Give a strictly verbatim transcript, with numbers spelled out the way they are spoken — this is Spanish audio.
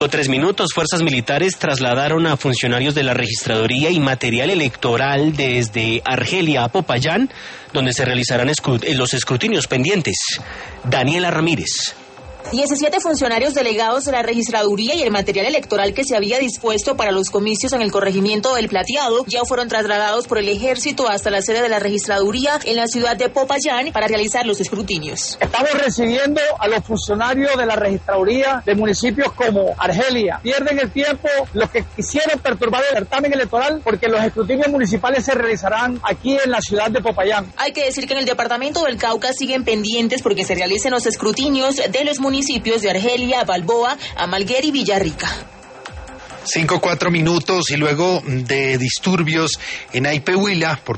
cinco tres minutos, fuerzas militares trasladaron a funcionarios de la registraduría y material electoral desde Argelia a Popayán, donde se realizarán escrut- los escrutinios pendientes. Daniela Ramírez. diecisiete funcionarios delegados de la registraduría y el material electoral que se había dispuesto para los comicios en el corregimiento del Plateado ya fueron trasladados por el ejército hasta la sede de la registraduría en la ciudad de Popayán para realizar los escrutinios. Estamos recibiendo a los funcionarios de la registraduría de municipios como Argelia. Pierden el tiempo los que quisieron perturbar el certamen electoral porque los escrutinios municipales se realizarán aquí en la ciudad de Popayán. Hay que decir que en el departamento del Cauca siguen pendientes porque se realicen los escrutinios de los municipios municipios de Argelia, Balboa, Amalguer y Villarrica. Cinco, cuatro minutos y luego de disturbios en Aipehuila por